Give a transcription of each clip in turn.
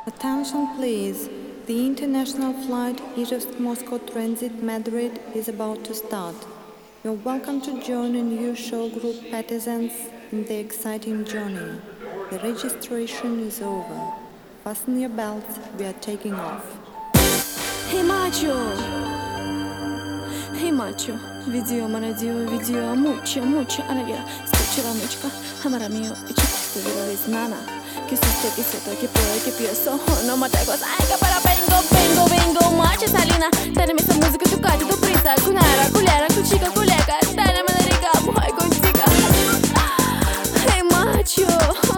Attention please, the international flight Ijevsk-Moscow Transit Madrid is about to start. You're welcome to join a new show group Partisans in the exciting journey. The registration is over. Fasten your belts, we are taking off. Hey macho, hey macho, видео mucho, mucho alegría. Escucha la música, amara mío, y chica, tu vida es nana. Que susto, que seto, que puedo, que pienso. No me traigo aiga para vengo, macho salina. Dale-me essa música, tu cate, tu prisa. Cunara, colhera, cuchica, colega. Dale-me na riga, boy, contiga. Hey macho.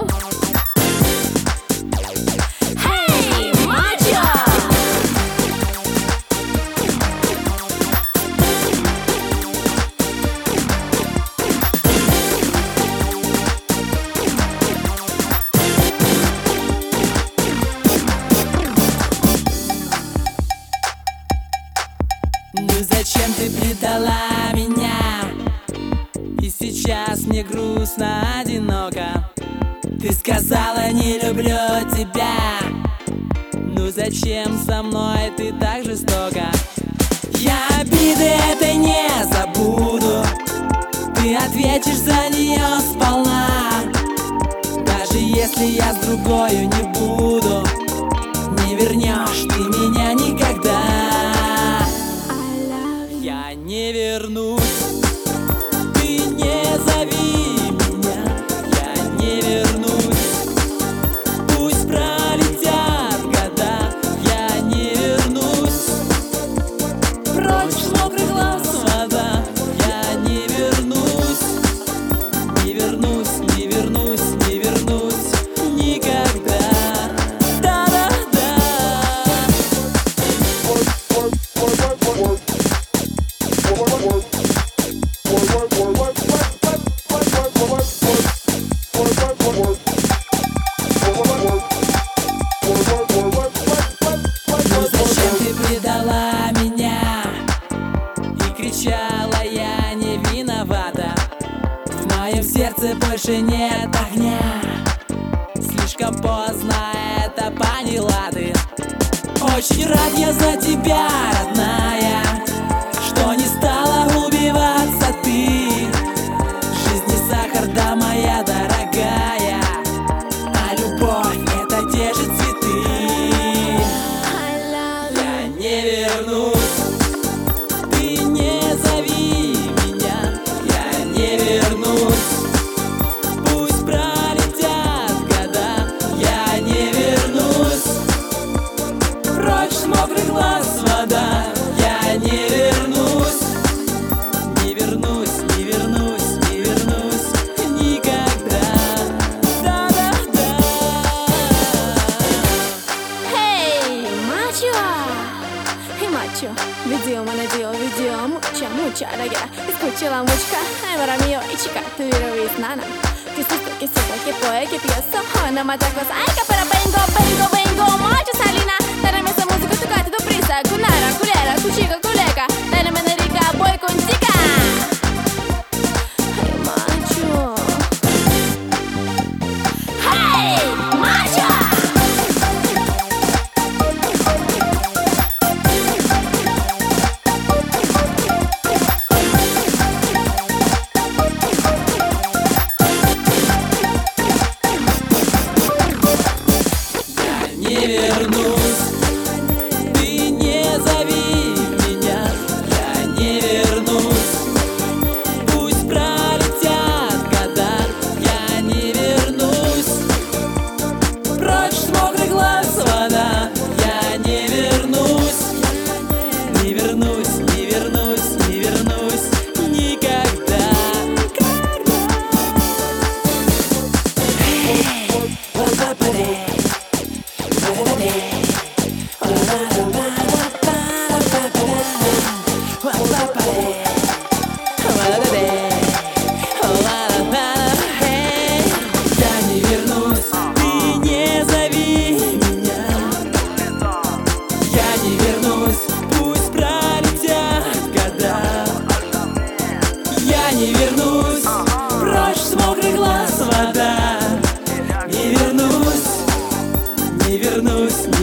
Зачем ты предала меня? И сейчас мне грустно, одиноко. Ты сказала, не люблю тебя. Ну зачем со мной ты так жестоко? Я обиды этой не забуду. Ты ответишь за нее сполна. Даже если я с другою не буду, не вернешь ты меня никогда. Я не вернусь, ты не зови меня, я не вернусь. Пусть пролетят года, я не вернусь. Прочь с мокрых глаз вода, я не вернусь. Не вернусь, не вернусь, не вернусь никогда. Кричала, я не виновата. В моем сердце больше нет огня. Слишком поздно это поняла ты. Очень рад я за тебя, родная, что не стала убиваться ты. Жизнь не сахар, да, моя дорогая, а любовь — это те же цветы. Я не вернусь. Не вернусь, пусть пролетят года, я не вернусь. Прочь с мокрых глаз вода, я не вернусь. Не вернусь, не вернусь, не вернусь никогда. Да-да-да. Hey macho, видео mucha, mucha alegría. Escucha la música, amara mío, y chica, tu vida es nana. Que susto, que seto, que puede, que pienso. No me traigo aiga para vengo, macho salina. Dale-me essa música, tu cate, tu prisa. Cunara, colhera, cuchica, colega. Dale-me na riga, boy, contiga. Hey macho. Hey macho. Не вернусь, ты не зови меня, я не вернусь. Пусть пролетят года, я не вернусь. вернусь.